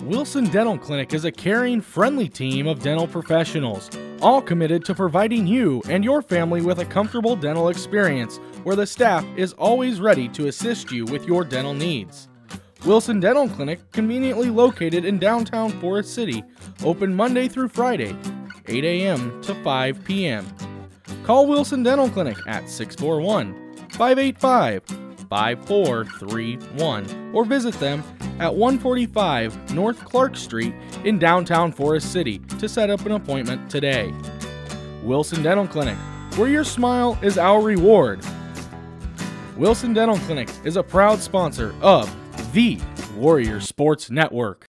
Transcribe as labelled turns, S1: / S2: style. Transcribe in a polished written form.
S1: Wilson Dental Clinic is a caring, friendly team of dental professionals, all committed to providing you and your family with a comfortable dental experience where the staff is always ready to assist you with your dental needs. Wilson Dental Clinic, conveniently located in downtown Forest City, open Monday through Friday, 8 a.m. to 5 p.m. Call Wilson Dental Clinic at 641-585-5431 or visit them at 145 North Clark Street in downtown Forest City to set up an appointment today. Wilson Dental Clinic, where your smile is our reward. Wilson Dental Clinic is a proud sponsor of the Warrior Sports Network.